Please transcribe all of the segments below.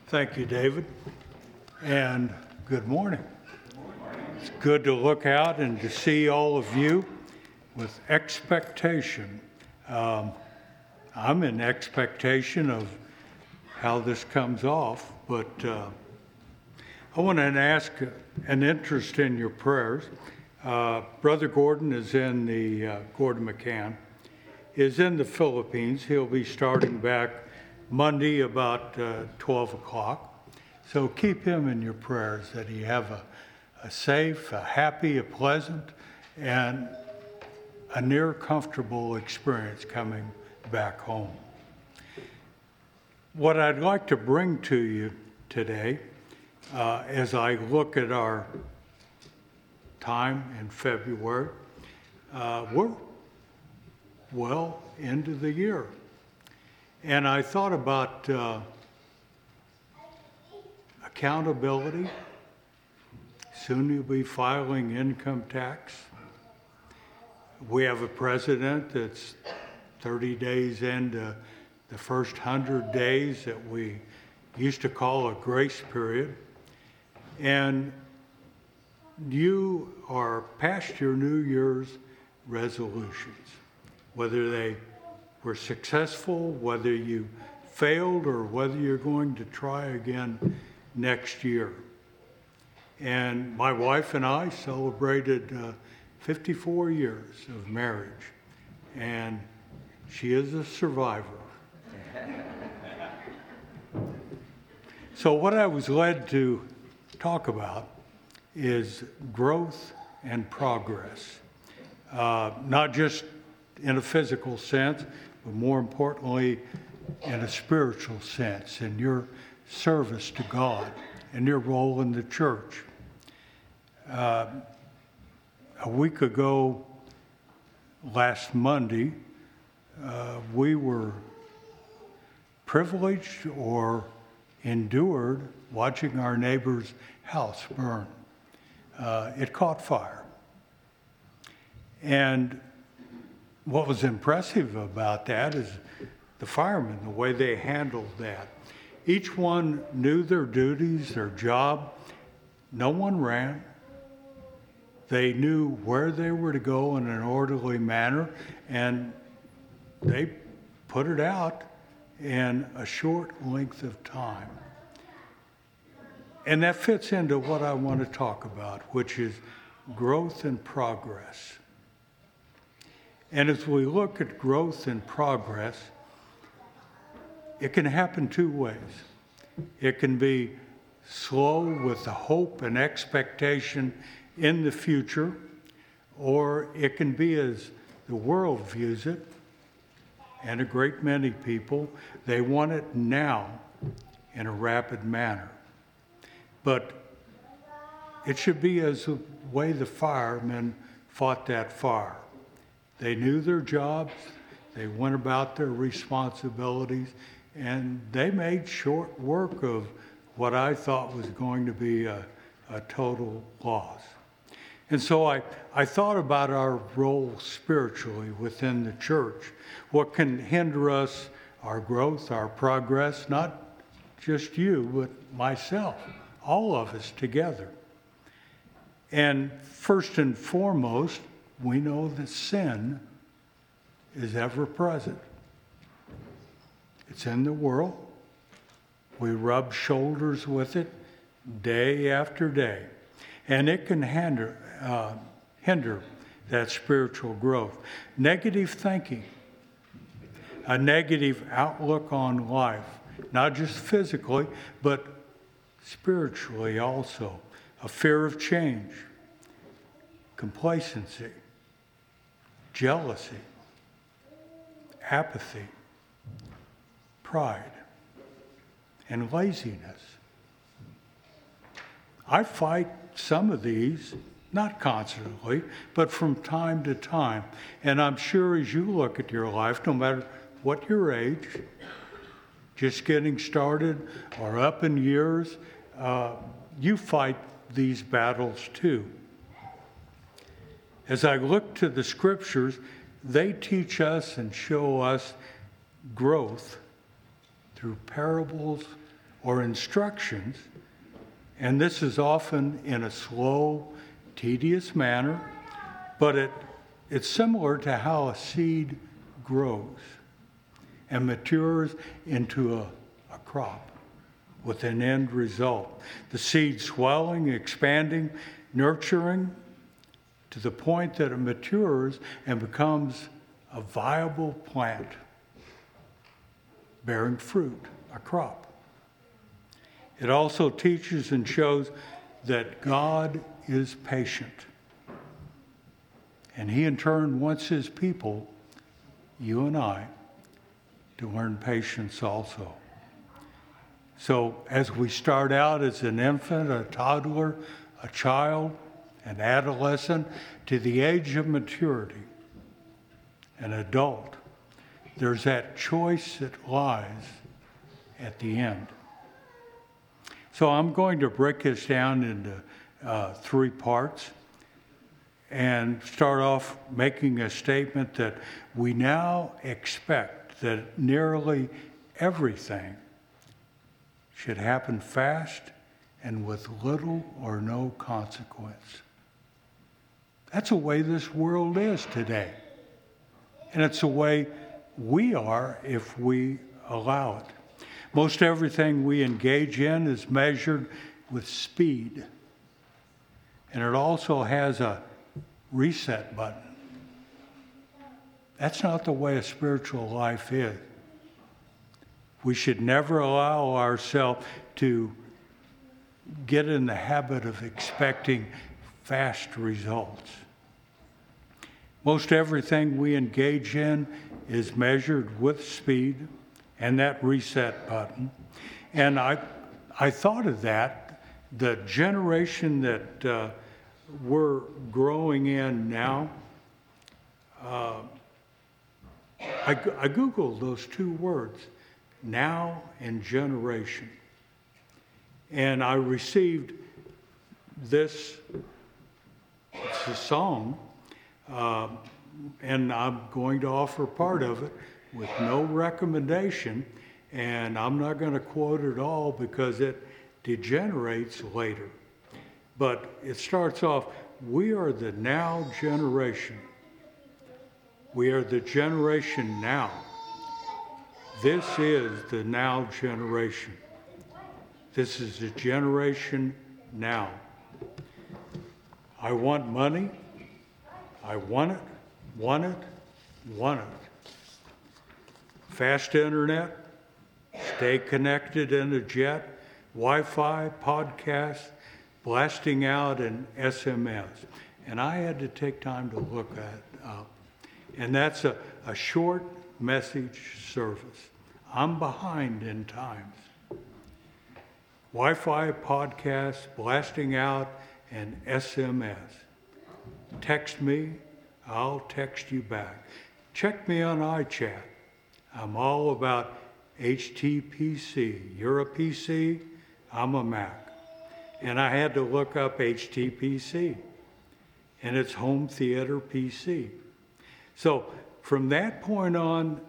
Thank you, David, and good morning. It's good to look out and to see all of you with expectation. I'm in expectation of how this comes off, but I want to ask an interest in your prayers. Brother Gordon is in Gordon McCann is in the Philippines. He'll be starting back Monday about 12 o'clock. So keep him in your prayers that he have a safe, a happy, a pleasant, and a near comfortable experience coming back home. What I'd like to bring to you today, as I look at our time in February, we're well into the year. And I thought about accountability. Soon you'll be filing income tax. We have a president that's 30 days into the first 100 days that we used to call a grace period. And you are past your New Year's resolutions, whether they were successful, whether you failed, or whether you're going to try again next year. And my wife and I celebrated 54 years of marriage, and she is a survivor. So what I was led to talk about is growth and progress, not just in a physical sense, but more importantly, in a spiritual sense, in your service to God and your role in the church. A week ago, last Monday, we were privileged or endured watching our neighbor's house burn. It caught fire. And what was impressive about that is the firemen, the way they handled that. Each one knew their duties, their job. No one ran. They knew where they were to go in an orderly manner, and they put it out in a short length of time. And that fits into what I want to talk about, which is growth and progress. And as we look at growth and progress, it can happen two ways. It can be slow with the hope and expectation in the future, or it can be as the world views it, and a great many people, they want it now in a rapid manner. But it should be as the way the firemen fought that fire. They knew their jobs, they went about their responsibilities, and they made short work of what I thought was going to be a total loss. And so I thought about our role spiritually within the church. What can hinder us, our growth, our progress, not just you, but myself, all of us together. And first and foremost, we know that sin is ever present. It's in the world. We rub shoulders with it day after day. And it can hinder that spiritual growth. Negative thinking, a negative outlook on life, not just physically, but spiritually also. A fear of change, complacency, jealousy, apathy, pride, and laziness. I fight some of these, not constantly, but from time to time. And I'm sure as you look at your life, no matter what your age, just getting started or up in years, you fight these battles too. As I look to the scriptures, they teach us and show us growth through parables or instructions, and this is often in a slow, tedious manner, but it's similar to how a seed grows and matures into a crop with an end result. The seed swelling, expanding, nurturing to the point that it matures and becomes a viable plant bearing fruit, a crop. It also teaches and shows that God is patient. And he in turn wants his people, you and I, to learn patience also. So as we start out as an infant, a toddler, a child, an adolescent, to the age of maturity, an adult, there's that choice that lies at the end. So I'm going to break this down into 3 parts and start off making a statement that we now expect that nearly everything should happen fast and with little or no consequence. That's the way this world is today. And it's the way we are if we allow it. Most everything we engage in is measured with speed. And it also has a reset button. That's not the way a spiritual life is. We should never allow ourselves to get in the habit of expecting fast results. Most everything we engage in is measured with speed and that reset button. And I thought of that, the generation that we're growing in now. I Googled those 2 words, now and generation. And I received this, it's a song, and I'm going to offer part of it with no recommendation, and I'm not going to quote it all because it degenerates later. But it starts off, we are the now generation. We are the generation now. This is the now generation. This is the generation now. I want money. I want it, want it, want it. Fast internet, stay connected in a jet, Wi-Fi, podcasts, blasting out an SMS. And I had to take time to look that up. And that's a short message service. I'm behind in times. Wi-Fi, podcasts, blasting out an SMS. Text me, I'll text you back. Check me on iChat. I'm all about HTPC. You're a PC, I'm a Mac. And I had to look up HTPC, and it's home theater PC. So from that point on,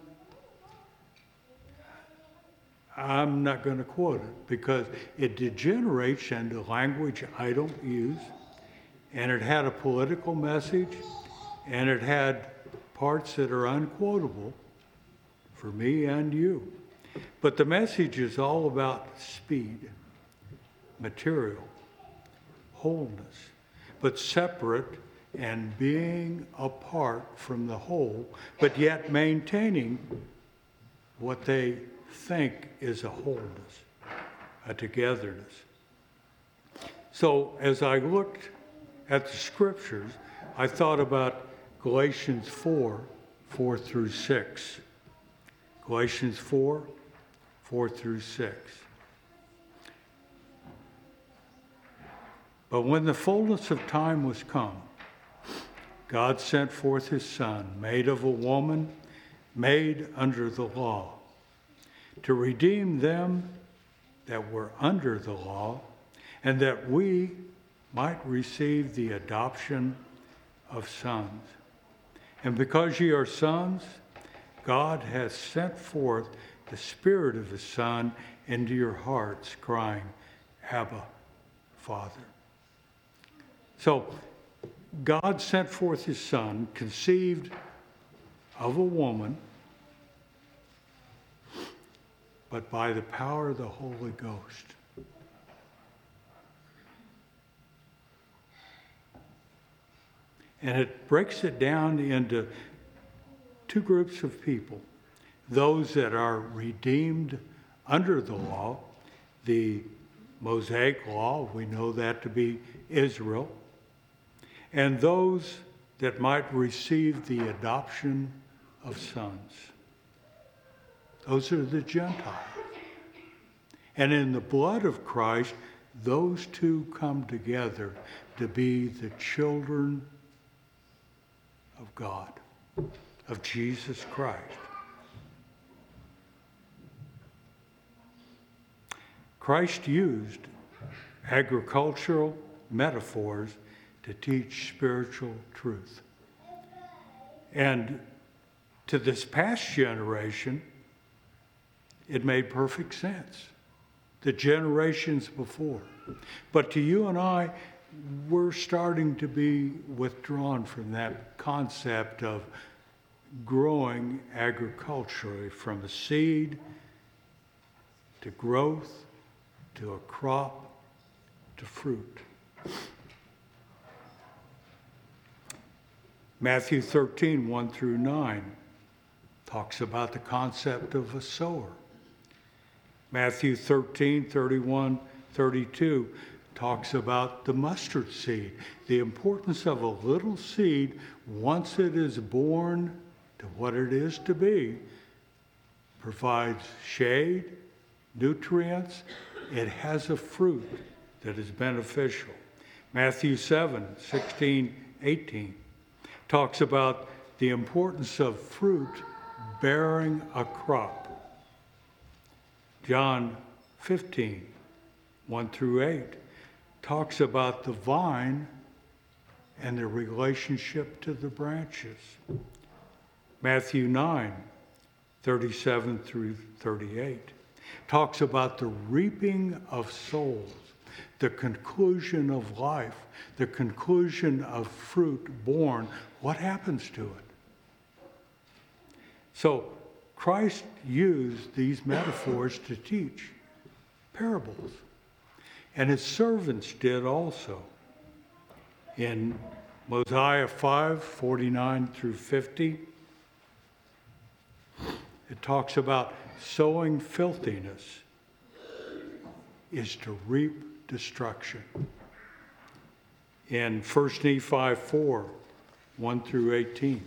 I'm not going to quote it because it degenerates into language I don't use, and it had a political message, and it had parts that are unquotable for me and you. But the message is all about speed, material, wholeness, but separate and being apart from the whole, but yet maintaining what they think is a wholeness, a togetherness. So as I looked at the scriptures, I thought about Galatians 4 through 6. Galatians 4 through 6. But when the fullness of time was come, God sent forth his Son, made of a woman, made under the law, to redeem them that were under the law, and that we might receive the adoption of sons. And because ye are sons, God hath sent forth the Spirit of His Son into your hearts, crying, Abba, Father. So, God sent forth His Son, conceived of a woman, but by the power of the Holy Ghost. And it breaks it down into two groups of people. Those that are redeemed under the law, the Mosaic law, we know that to be Israel, and those that might receive the adoption of sons. Those are the Gentiles. And in the blood of Christ, those two come together to be the children of God, of Jesus Christ. Christ used agricultural metaphors to teach spiritual truth. And to this past generation, it made perfect sense. The generations before. But to you and I, we're starting to be withdrawn from that concept of growing agriculturally from a seed to growth to a crop to fruit. Matthew 13, 1 through 9 talks about the concept of a sower. Matthew 13, 31, 32 talks about the mustard seed, the importance of a little seed once it is born to what it is to be, provides shade, nutrients, it has a fruit that is beneficial. Matthew 7, 16, 18 talks about the importance of fruit bearing a crop. John 15, 1 through 8 talks about the vine and the relationship to the branches. Matthew 9, 37 through 38 talks about the reaping of souls, the conclusion of life, the conclusion of fruit born. What happens to it? So Christ used these metaphors to teach parables. And his servants did also. In Mosiah 5, 49 through 50, it talks about sowing filthiness is to reap destruction. In 1 Nephi 4, 1 through 18.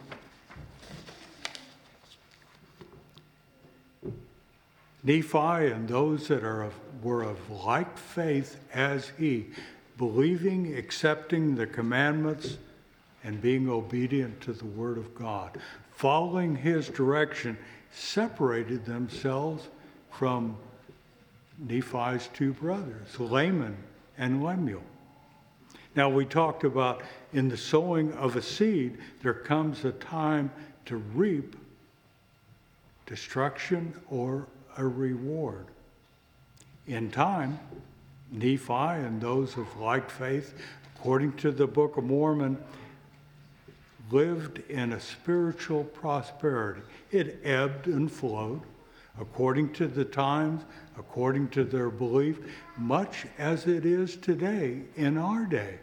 Nephi and those that were of like faith as he, believing, accepting the commandments, and being obedient to the word of God, following his direction, separated themselves from Nephi's two brothers, Laman and Lemuel. Now, we talked about in the sowing of a seed, there comes a time to reap destruction or a reward. In time, Nephi and those of like faith, according to the Book of Mormon, lived in a spiritual prosperity. It ebbed and flowed according to the times, according to their belief, much as it is today in our day.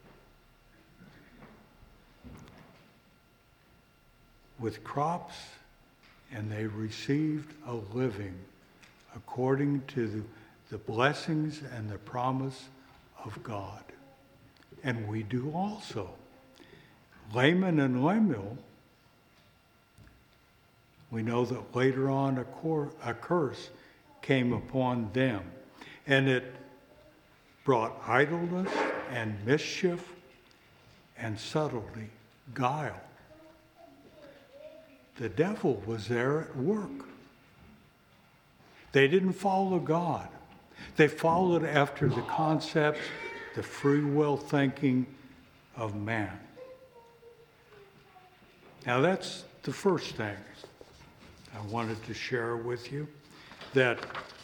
With crops, and they received a living according to the blessings and the promise of God. And we do also. Laman and Lemuel, we know that later on a curse came upon them, and it brought idleness and mischief and subtlety, guile. The devil was there at work. They didn't follow God. They followed after the concepts, the free will thinking of man. Now that's the first thing I wanted to share with you. that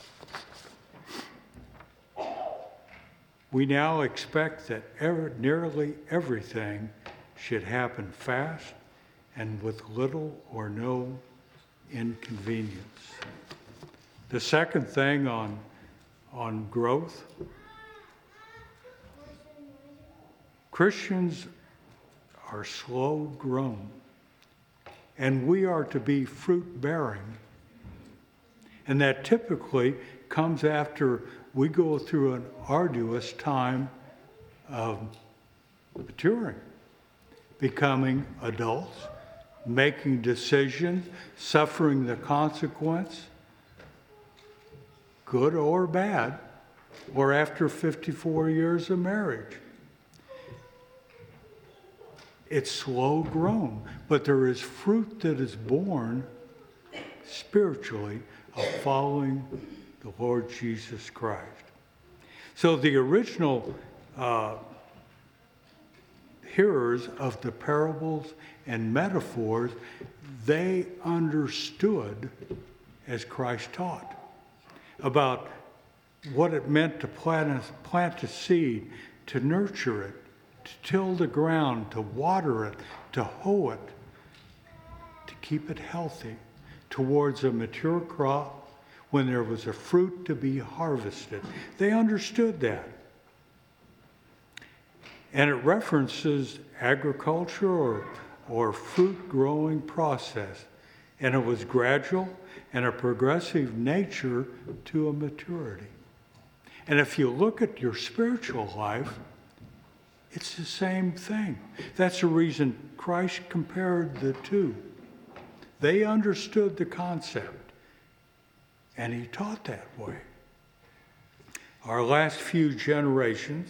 we now expect that nearly everything should happen fast and with little or no inconvenience. The second thing on growth, Christians are slow grown, and we are to be fruit bearing. And that typically comes after we go through an arduous time of maturing, becoming adults, making decisions, suffering the consequence, good or bad, or after 54 years of marriage. It's slow grown, but there is fruit that is born spiritually of following the Lord Jesus Christ. So the original hearers of the parables and metaphors, they understood, as Christ taught, about what it meant to plant a seed, to nurture it, to till the ground, to water it, to hoe it, to keep it healthy towards a mature crop when there was a fruit to be harvested. They understood that. And it references agriculture or fruit growing process. And it was gradual and a progressive nature to a maturity. And if you look at your spiritual life, it's the same thing. That's the reason Christ compared the two. They understood the concept, and he taught that way. Our last few generations,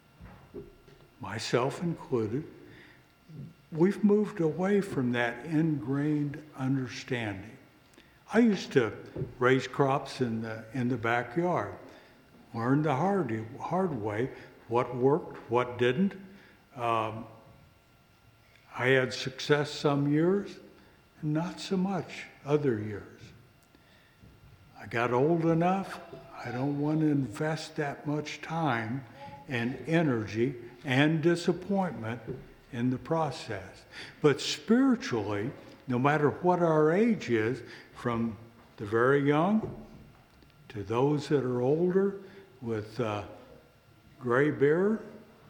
myself included, we've moved away from that ingrained understanding. I used to raise crops in the backyard, learned the hard way what worked, what didn't. I had success some years, and not so much other years. I got old enough, I don't want to invest that much time and energy and disappointment in the process. But spiritually, no matter what our age is, from the very young to those that are older with gray beard,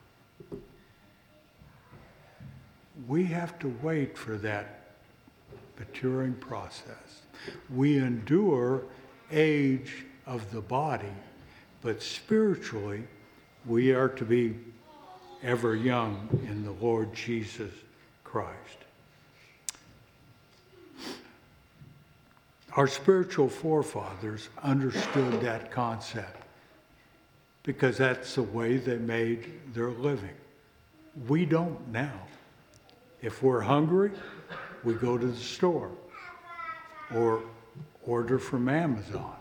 we have to wait for that maturing process. We endure age of the body, but spiritually, we are to be ever young in the Lord Jesus Christ. Our spiritual forefathers understood that concept because that's the way they made their living. We don't now. If we're hungry, we go to the store or order from Amazon.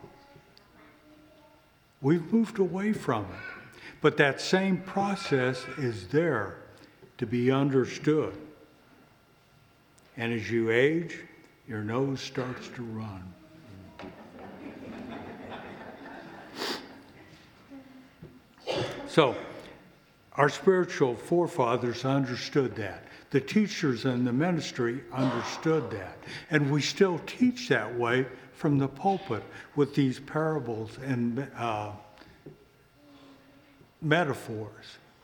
We've moved away from it. But that same process is there to be understood. And as you age, your nose starts to run. So, our spiritual forefathers understood that. The teachers in the ministry understood that. And we still teach that way from the pulpit with these parables and metaphors.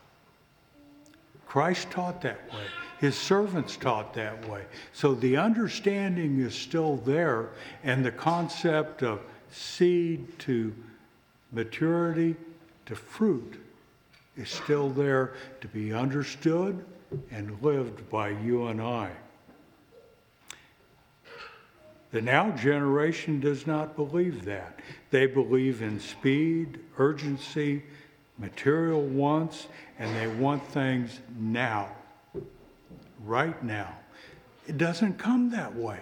Christ taught that way. His servants taught that way. So the understanding is still there, and the concept of seed to maturity to fruit is still there to be understood and lived by you and I. The now generation does not believe that. They believe in speed, urgency, material wants, and they want things now, right now. It doesn't come that way.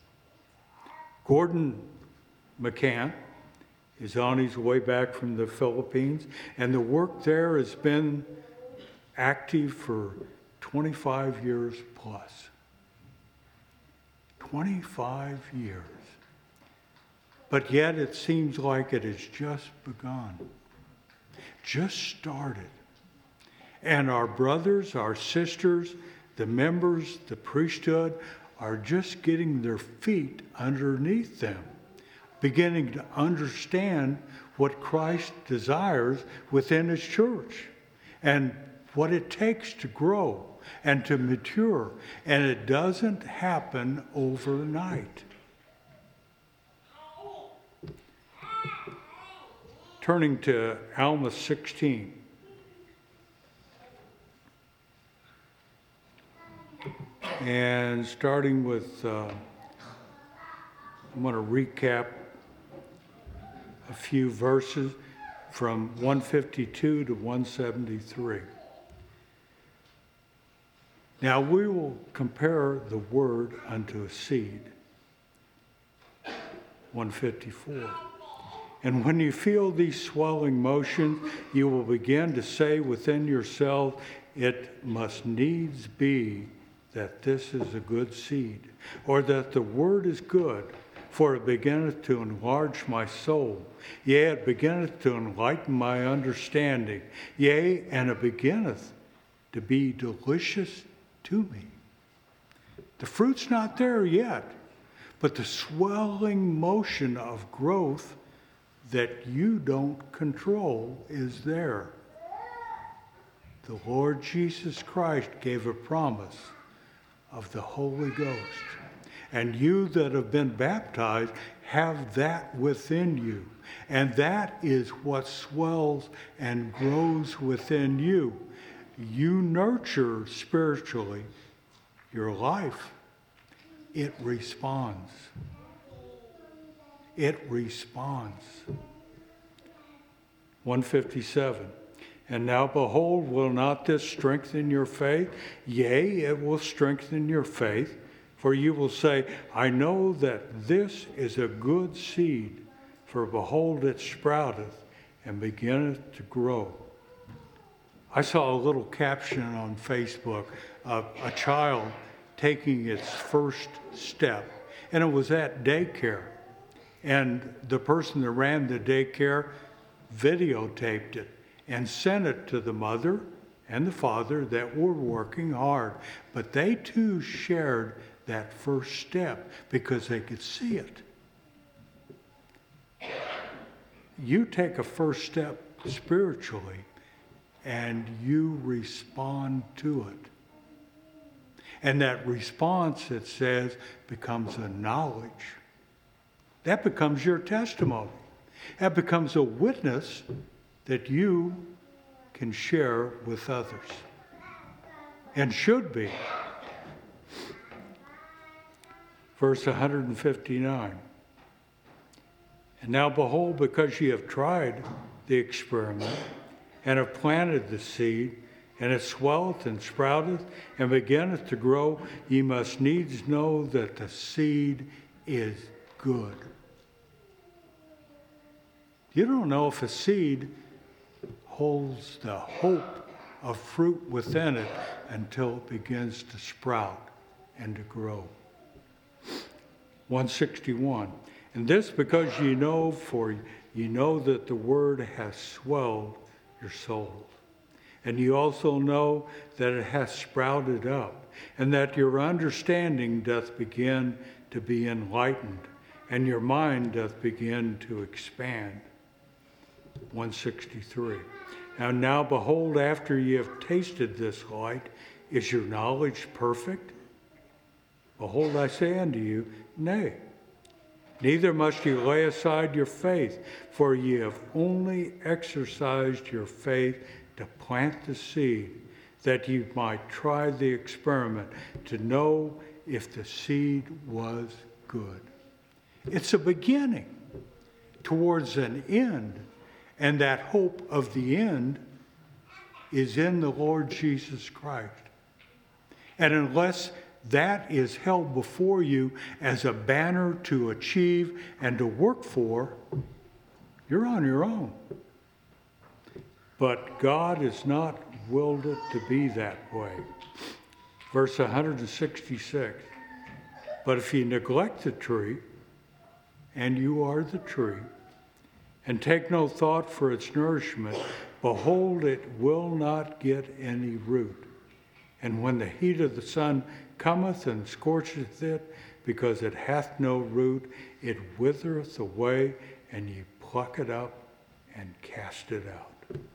Gordon McCann is on his way back from the Philippines, and the work there has been active for 25 years plus. 25 years. but yet it seems like it has just begun, just started. And our brothers, our sisters, the members, the priesthood are just getting their feet underneath them, beginning to understand what Christ desires within his church and what it takes to grow and to mature. And it doesn't happen overnight. Turning to Alma 16. And starting with, I'm going to recap a few verses from 152 to 173. Now we will compare the word unto a seed. 154. And when you feel these swelling motions, you will begin to say within yourself, it must needs be that this is a good seed, or that the word is good, for it beginneth to enlarge my soul. Yea, it beginneth to enlighten my understanding. Yea, and it beginneth to be delicious to me. The fruit's not there yet, but the swelling motion of growth that you don't control is there. The Lord Jesus Christ gave a promise of the Holy Ghost. And you that have been baptized have that within you. And that is what swells and grows within you. You nurture spiritually your life. It responds. It responds. 157. And now behold, will not this strengthen your faith? Yea, it will strengthen your faith. For you will say, I know that this is a good seed, for behold, it sprouteth and beginneth to grow. I saw a little caption on Facebook of a child taking its first step, and it was at daycare. And the person that ran the daycare videotaped it and sent it to the mother and the father that were working hard. But they too shared that first step because they could see it. You take a first step spiritually and you respond to it. And that response, it says, becomes a knowledge. That becomes your testimony. That becomes a witness that you can share with others. And should be. Verse 159. And now behold, because ye have tried the experiment, and have planted the seed, and it swelleth and sprouteth, and beginneth to grow, ye must needs know that the seed is good. You don't know if a seed holds the hope of fruit within it until it begins to sprout and to grow. 161. And this because ye know, for ye know that the word hath swelled your soul. And ye also know that it hath sprouted up, and that your understanding doth begin to be enlightened, and your mind doth begin to expand. 163. And now behold, after ye have tasted this light, is your knowledge perfect? Behold, I say unto you, nay. Neither must ye lay aside your faith, for ye have only exercised your faith to plant the seed, that ye might try the experiment to know if the seed was good. It's a beginning towards an end, and that hope of the end is in the Lord Jesus Christ. And unless that is held before you as a banner to achieve and to work for, you're on your own. But God has not willed it to be that way. Verse 166. But if ye neglect the tree, and you are the tree, and take no thought for its nourishment. Behold, it will not get any root. And when the heat of the sun cometh and scorcheth it, because it hath no root, it withereth away, and ye pluck it up and cast it out.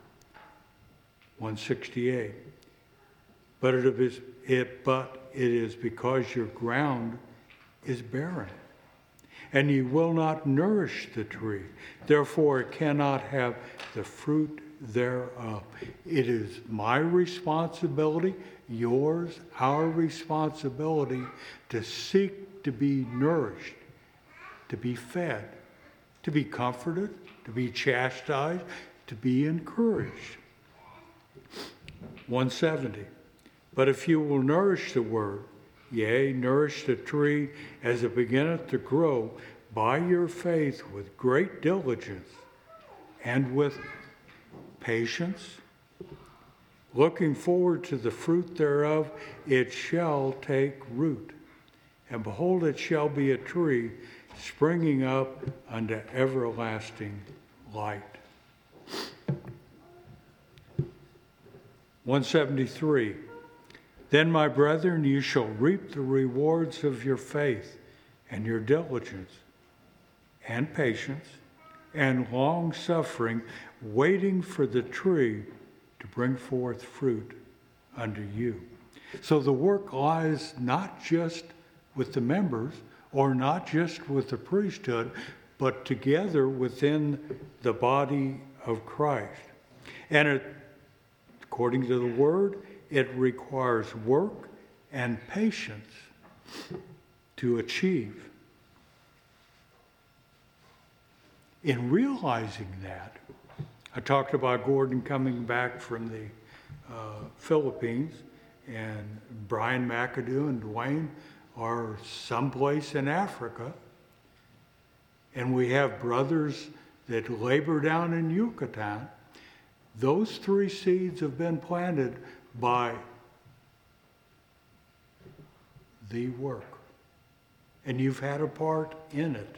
168. But it is because your ground is barren, and ye will not nourish the tree. Therefore it cannot have the fruit thereof. It is my responsibility, yours, our responsibility, to seek to be nourished, to be fed, to be comforted, to be chastised, to be encouraged. 170. But if you will nourish the word, yea, nourish the tree as it beginneth to grow, by your faith with great diligence and with patience, looking forward to the fruit thereof, it shall take root. And behold, it shall be a tree springing up unto everlasting light. 173. Then, my brethren, you shall reap the rewards of your faith and your diligence and patience and long suffering, waiting for the tree to bring forth fruit unto you. So the work lies not just with the members or not just with the priesthood, but together within the body of Christ. And according to the word, it requires work and patience to achieve. In realizing that, I talked about Gordon coming back from the Philippines, and Brian McAdoo and Dwayne are someplace in Africa. And we have brothers that labor down in Yucatan. Those 3 seeds have been planted by the work. And you've had a part in it.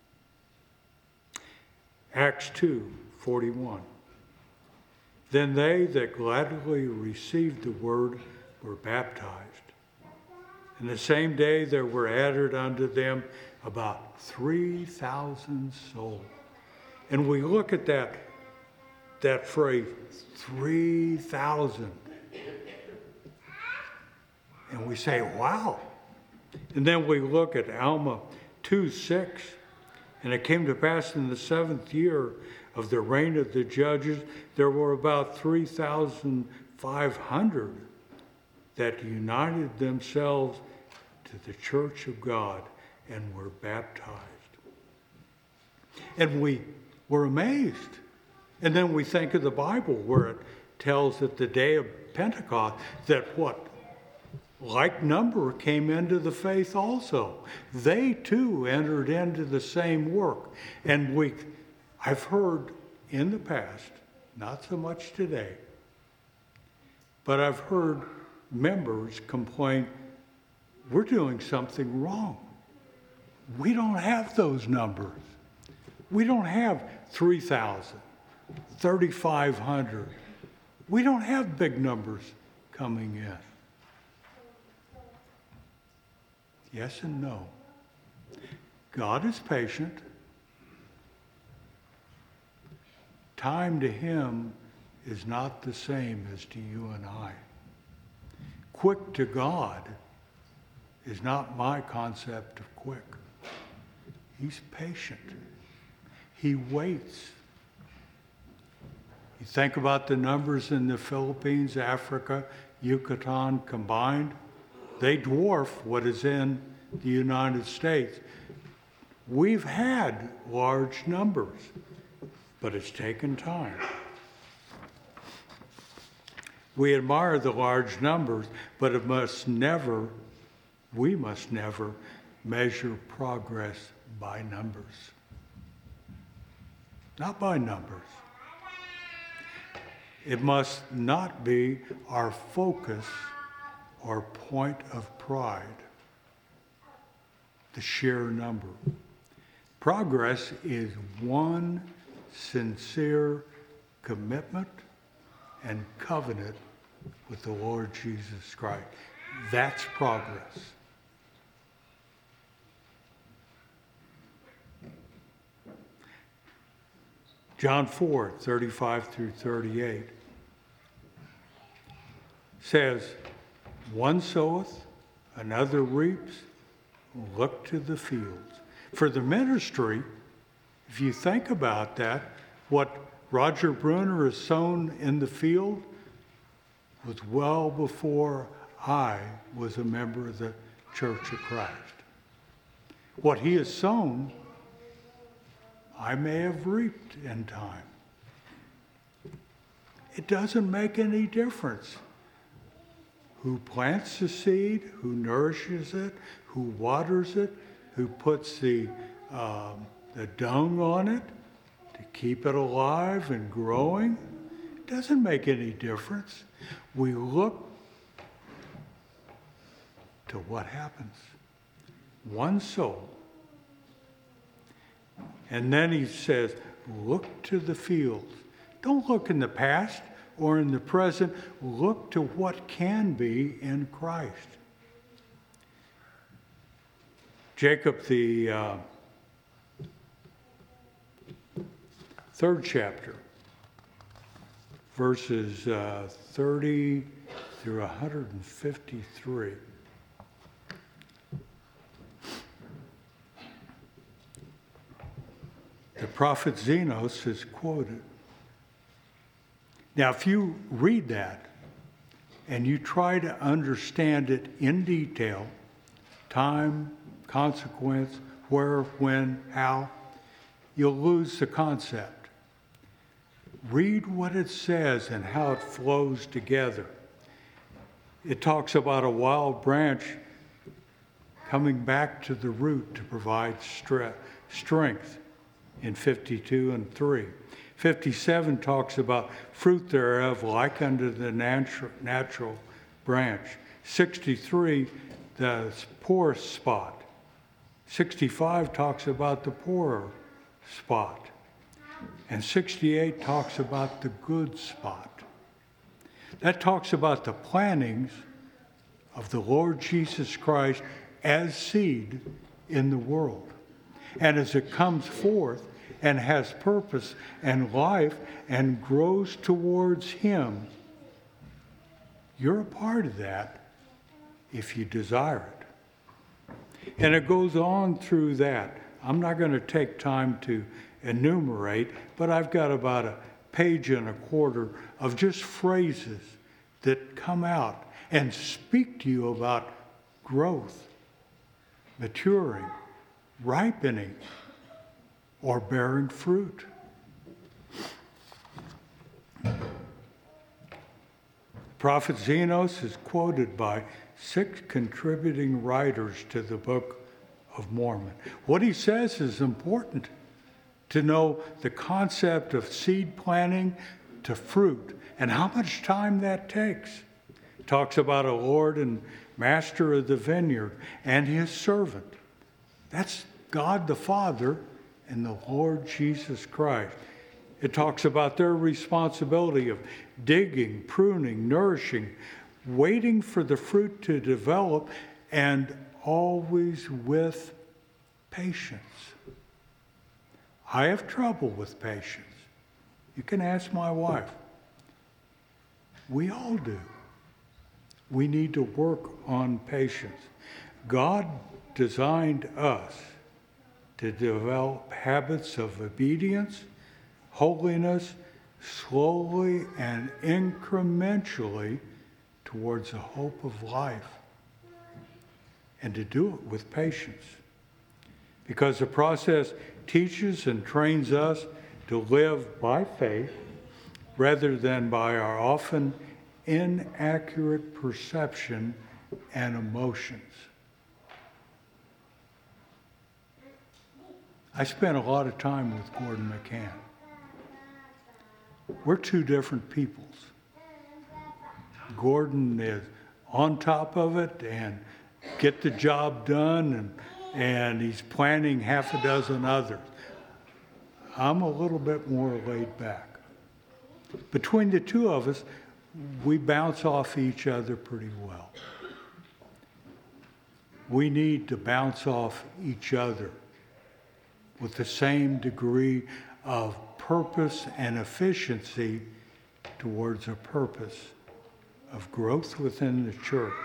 Acts 2:41. Then they that gladly received the word were baptized. And the same day there were added unto them about 3,000 souls. And we look at that phrase, 3,000. And we say, wow. And then we look at Alma 2:6. And it came to pass in the 7th year of the reign of the judges, there were about 3,500 that united themselves to the church of God and were baptized. And we were amazed. And then we think of the Bible where it tells at the day of Pentecost that like number came into the faith also. They too entered into the same work. And I've heard in the past, not so much today, but I've heard members complain, we're doing something wrong. We don't have those numbers. We don't have 3,000, 3,500. We don't have big numbers coming in. Yes and no. God is patient. Time to him is not the same as to you and I. Quick to God is not my concept of quick. He's patient. He waits. You think about the numbers in the Philippines, Africa, Yucatan combined, they dwarf what is in the United States. We've had large numbers, but it's taken time. We admire the large numbers, but we must never measure progress by numbers. Not by numbers. It must not be our focus or point of pride, the sheer number. Progress is one sincere commitment and covenant with the Lord Jesus Christ. That's progress. John 4:35 through 38 says, one soweth, another reaps, look to the fields. For the ministry, if you think about that, what Roger Bruner has sown in the field was well before I was a member of the Church of Christ. What he has sown, I may have reaped in time. It doesn't make any difference who plants the seed, who nourishes it, who waters it, who puts the dung on it to keep it alive and growing. It doesn't make any difference. We look to what happens. One soul. And then he says, look to the fields. Don't look in the past or in the present. Look to what can be in Christ. Jacob, the third chapter, verses 30 through 153. The prophet Zenos is quoted. Now, if you read that and you try to understand it in detail, time, consequence, where, when, how, you'll lose the concept. Read what it says and how it flows together. It talks about a wild branch coming back to the root to provide strength in 52 and 3. 57 talks about fruit thereof like unto the natural branch. 63, the poor spot. 65 talks about the poorer spot. And 68 talks about the good spot. That talks about the plantings of the Lord Jesus Christ as seed in the world. And as it comes forth and has purpose and life and grows towards Him, you're a part of that if you desire it. And it goes on through that. I'm not going to take time to enumerate, but I've got about a page and a quarter of just phrases that come out and speak to you about growth, maturing, ripening, or bearing fruit. Prophet Zenos is quoted by 6 contributing writers to the Book of Mormon. What he says is important to know the concept of seed planting to fruit and how much time that takes. He talks about a Lord and Master of the vineyard and His servant. That's God the Father and the Lord Jesus Christ. It talks about their responsibility of digging, pruning, nourishing, waiting for the fruit to develop, and always with patience. I have trouble with patience. You can ask my wife. We all do. We need to work on patience. God designed us to develop habits of obedience, holiness, slowly and incrementally towards the hope of life, and to do it with patience. Because the process teaches and trains us to live by faith rather than by our often inaccurate perception and emotions. I spent a lot of time with Gordon McCann. We're two different peoples. Gordon is on top of it and get the job done and and he's planning half a dozen others. I'm a little bit more laid back. Between the two of us, we bounce off each other pretty well. We need to bounce off each other with the same degree of purpose and efficiency towards a purpose of growth within the church.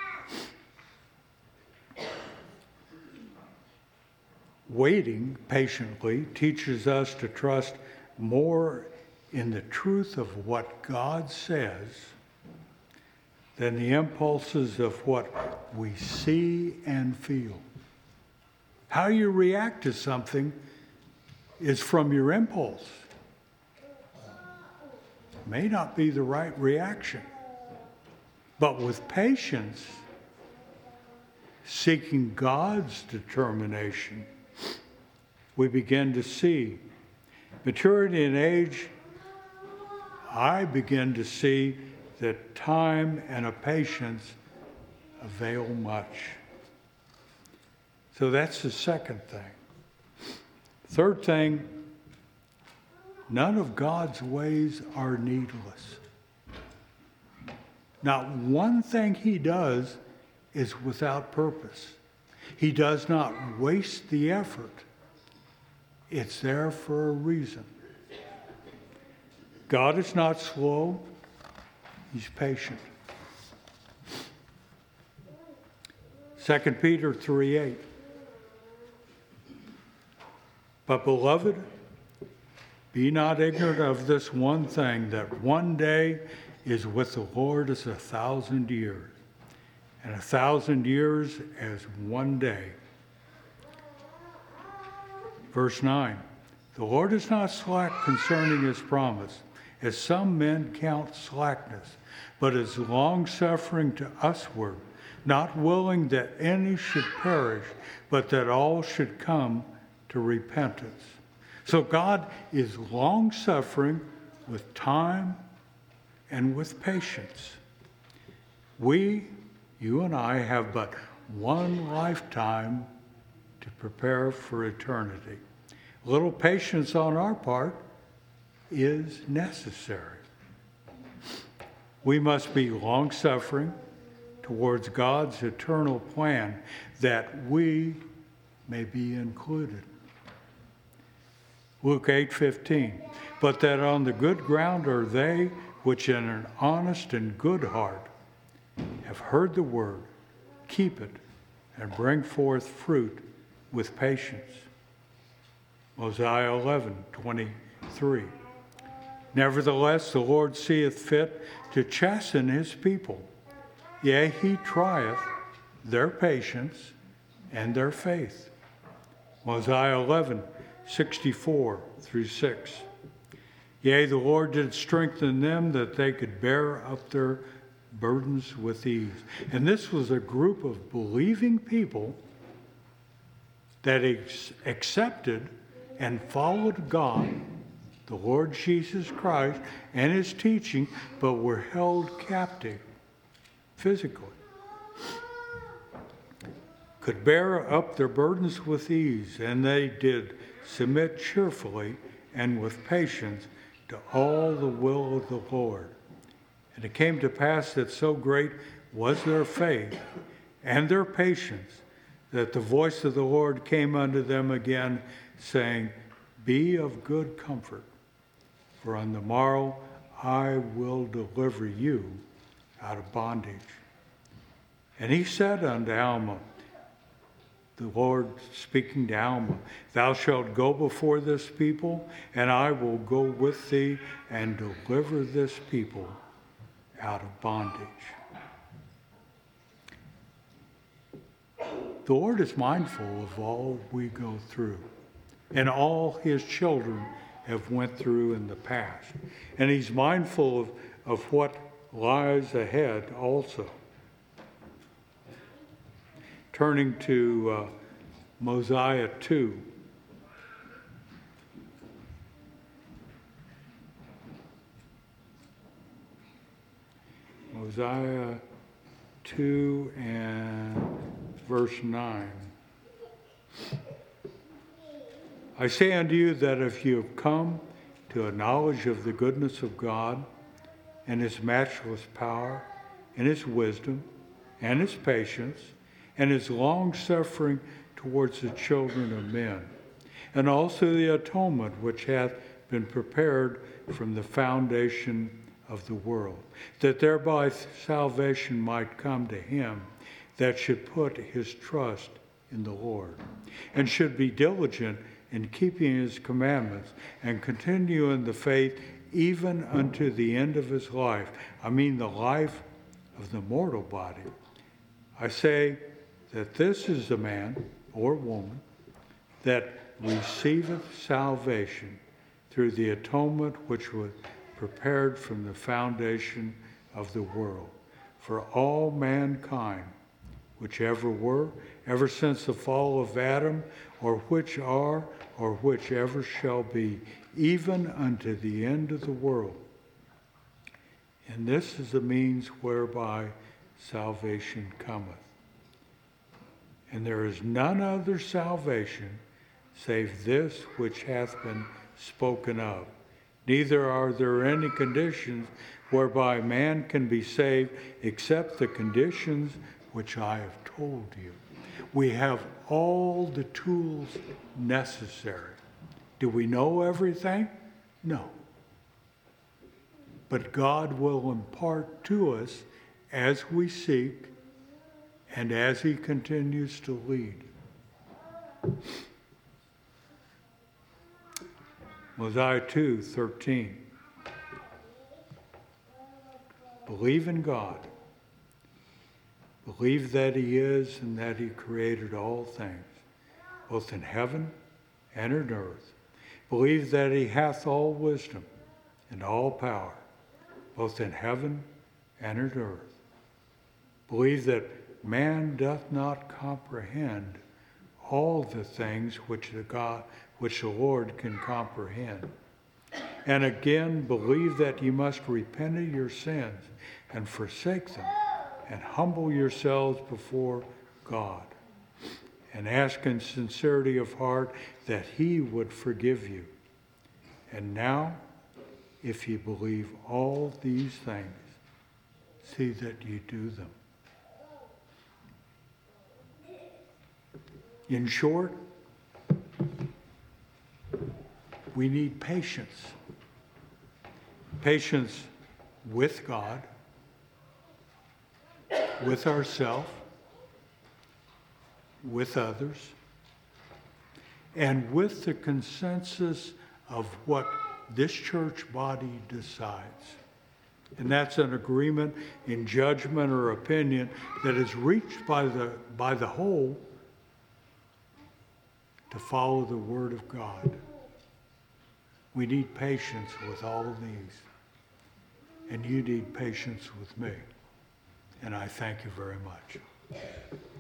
Waiting patiently teaches us to trust more in the truth of what God says than the impulses of what we see and feel. How you react to something is from your impulse. It may not be the right reaction, but with patience, seeking God's determination, we begin to see maturity in age. I begin to see that time and a patience avail much. So that's the second thing. Third thing, none of God's ways are needless. Not one thing he does is without purpose. He does not waste the effort. It's there for a reason. God is not slow. He's patient. 2 Peter 3:8. But beloved, be not ignorant of this one thing, that one day is with the Lord as 1,000 years, and 1,000 years as one day. Verse 9, the Lord is not slack concerning his promise, as some men count slackness, but is long-suffering to usward, not willing that any should perish, but that all should come to repentance. So God is long-suffering with time and with patience. We, you and I, have but one lifetime to prepare for eternity. A little patience on our part is necessary. We must be long-suffering towards God's eternal plan that we may be included. Luke 8:15, but that on the good ground are they which in an honest and good heart have heard the word, keep it, and bring forth fruit with patience. Mosiah 11:23. Nevertheless, the Lord seeth fit to chasten his people. Yea, he trieth their patience and their faith. Mosiah 11:64-6. Yea, the Lord did strengthen them that they could bear up their burdens with ease. And this was a group of believing people that accepted and followed God, the Lord Jesus Christ, and his teaching, but were held captive physically. Could bear up their burdens with ease, and they did submit cheerfully and with patience to all the will of the Lord. And it came to pass that so great was their faith and their patience that the voice of the Lord came unto them again, saying, Be of good comfort, for on the morrow I will deliver you out of bondage. And he said unto Alma, the Lord speaking to Alma, Thou shalt go before this people, and I will go with thee and deliver this people out of bondage. The Lord is mindful of all we go through, and all his children have went through in the past. And he's mindful of what lies ahead also. Turning to Mosiah 2. Mosiah 2 and verse 9. I say unto you that if you have come to a knowledge of the goodness of God and his matchless power and his wisdom and his patience and his long-suffering towards the children of men, and also the atonement which hath been prepared from the foundation of the world, that thereby salvation might come to him that should put his trust in the Lord, and should be diligent in keeping his commandments, and continue in the faith even unto the end of his life. I mean the life of the mortal body. I say that this is the man or woman that receiveth salvation through the atonement which was prepared from the foundation of the world for all mankind, which ever were, ever since the fall of Adam, or which are, or which ever shall be, even unto the end of the world. And this is the means whereby salvation cometh. And there is none other salvation save this which hath been spoken of. Neither are there any conditions whereby man can be saved except the conditions which I have told you. We have all the tools necessary. Do we know everything? No. But God will impart to us as we seek and as he continues to lead. Mosiah 2:13. Believe in God. Believe that he is and that he created all things, both in heaven and in earth. Believe that he hath all wisdom and all power, both in heaven and in earth. Believe that man doth not comprehend all the things which the Lord can comprehend. And again, believe that you must repent of your sins and forsake them, and humble yourselves before God, and ask in sincerity of heart that he would forgive you. And now, if you believe all these things, see that you do them. In short, we need patience. Patience with God, with ourselves, with others, and with the consensus of what this church body decides. And that's an agreement in judgment or opinion that is reached by the whole to follow the Word of God. We need patience with all of these. And you need patience with me. And I thank you very much.